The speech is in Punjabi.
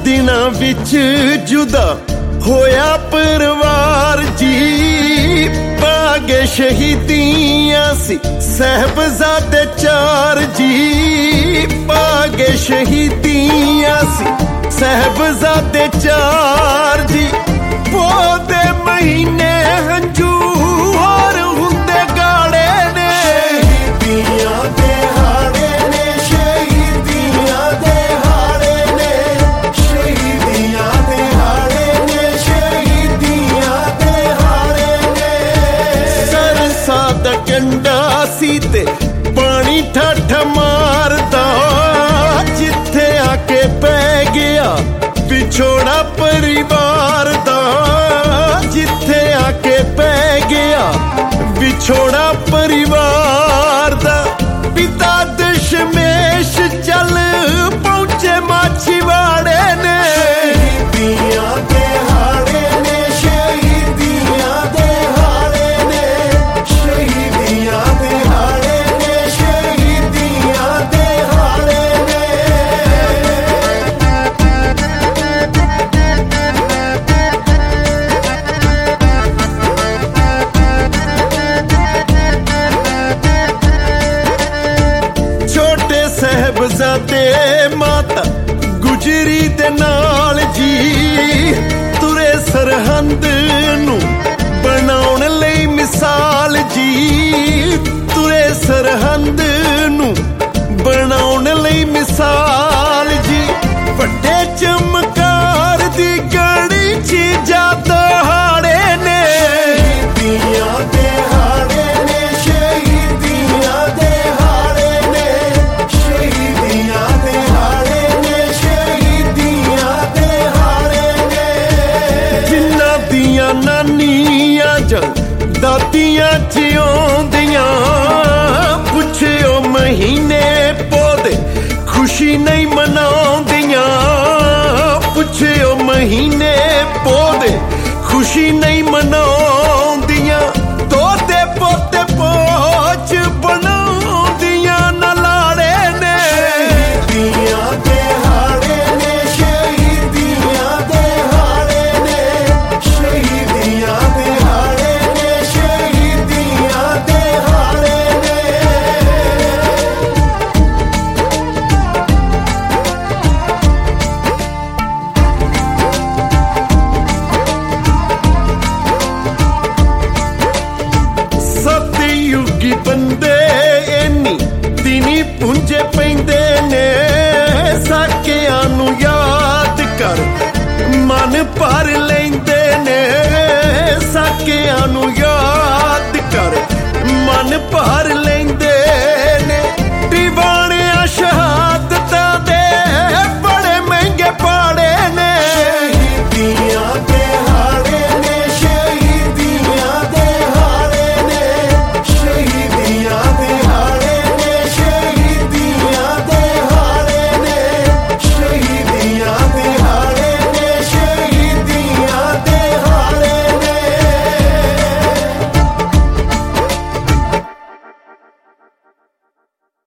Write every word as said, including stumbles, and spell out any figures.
ਦਿਨਾਂ ਵਿੱਚ ਜੁਦਾ ਹੋਇਆ ਪਰਿਵਾਰ ਜੀ, ਪਾਗੇ ਸ਼ਹੀਦੀਆਂ ਸੀ ਸਾਹਿਬਜ਼ਾਦੇ ਚਾਰ ਜੀ, ਪਾਗੇ ਸ਼ਹੀਦੀਆਂ ਸੀ ਸਾਹਿਬਜ਼ਾਦੇ ਚਾਰ ਜੀ। ਪੋਹ ਦੇ ਮਹੀਨੇ ਹੰਝੂ ਹੋਰ ਹੁੰਦੇ ਗਾੜੇ ਨੇ, ਸ਼ਹੀਦੀਆਂ ਦੇ ਹਾੜੇ ਨੇ, ਸ਼ਹੀਦੀਆਂ ਦੇ ਹਾੜੇ ਨੇ, ਸ਼ਹੀਦੀਆਂ ਦੇ ਹਾੜੇ ਨੇ, ਸ਼ਹੀਦੀਆਂ ਦੇ ਹਾੜੇ ਨੇ। ਸਰਸਾ ਦਾ ਕੰਡਾ ਸੀ ਤੇ ਪਾਣੀ ਠੱਠ ਮਾਰਦਾ, ਜਿੱਥੇ ਆ ਕੇ ਪੈ ਗਿਆ ਵਿਛੋੜਾ ਪਰਿਵਾਰ ਦਾ, ਜਿੱਥੇ ਆ ਕੇ ਪੈ ਗਿਆ ਵਿਛੋੜਾ ਪਰਿਵਾਰ ਦਾ। ਪਿਤਾ ਦਸ਼ਮੇਸ਼ ਚੱਲ ਪਹੁੰਚੇ ਮਾਛੀਵਾੜੇ ਨੇ, ਸ਼ਹੀਦੀਆਂ ਦੇ ਹਾੜੇ ਨੇ, ਸ਼ਹੀਦੀਆਂ ਦੇ ਹਾੜੇ ਨੇ, ਸ਼ਹੀਦੀਆਂ ਦੇ ਹਾੜੇ ਨੇ, ਸ਼ਹੀਦੀਆਂ ਦੇ ਹਾੜੇ ਨੇ। ਸਾਹਿਬਜ਼ਾਦੇ ਮਾਤਾ ਗੁਜਰੀ ਦੇ ਨਾਲ ਜੀ, ਤੁਰੇ ਸਰਹੰਦ ਨੂੰ ਬਣਾਉਣ ਲਈ ਮਿਸਾਲ ਜੀ, ਤੁਰੇ ਸਰਹੰਦ ਨੂੰ ਬਣਾਉਣ ਲਈ ਮਿਸਾਲ ਜੀ। ਵੱਡੇ ਚਮਕਾਰ ਦੀ ਗੜੀ ਚ ਜਾਦਾ ਹਾੜੇ ਨੇ, ਸ਼ਹੀਦੀਆਂ ਦੇ ਹਾੜੇ ਨੇ, ਸ਼ਹੀਦੀਆਂ ਦੇ ਹਾੜੇ ਨੇ, ਸ਼ਹੀਦੀਆਂ ਦੇ ਹਾੜੇ ਨੇ, ਸ਼ਹੀਦੀਆਂ ਦੇ ਹਾੜੇ ਨੇ। ਜਿਨ੍ਹਾਂ ਦੀਆਂ ਨਾਨੀਆਂ ਜਾਂ ਦਾਦੀਆਂ ਜਿਉਂਦੀਆਂ, ਪੁੱਛਿਓ ਮਹੀਨੇ ਪੋਦੇ ਖੁਸ਼ੀ ਨਹੀਂ ਮਨਾਉਂਦੀਆਂ, ਪੁੱਛਿਓ ਮਹੀਨੇ ਪੋਦੇ ਖੁਸ਼ੀ ਨਹੀਂ ਮਨਾਉਂਦੀਆਂ। ਤੋਤੇ ਪੋਤੇ ਪੋਚ ਬਣਾਉਂਦੀਆਂ ਨਾ ਲਾੜੇ ਨੇ, ਸ਼ਹੀਦੀਆਂ ਦੇ ਹਾੜੇ ਨੇ, ਸ਼ਹੀਦੀਆਂ ਦੇ ਹਾੜੇ ਨੇ, ਸ਼ਹੀਦੀਆਂ ਦੇ ਹਾੜੇ ਨੇ, ਸ਼ਹੀਦੀਆਂ ਦੇ ਹਾੜੇ ਨੇ। ਸਤਿਯੁਗੀ ਬੰਦੇ ਇੰਨੀ ਦਿਨੀ ਪੁੰਜੇ ਪੈਂਦੇ ਨੇ, ਸਾਕਿਆਂ ਨੂੰ ਯਾਦ ਕਰ ਮਨ ਭਰ ਲੈਂਦੇ ਨੇ, ਸਾਕਿਆਂ ਨੂੰ ਯਾਦ ਕਰ ਮਨ ਭਰ ਲੈਂਦੇ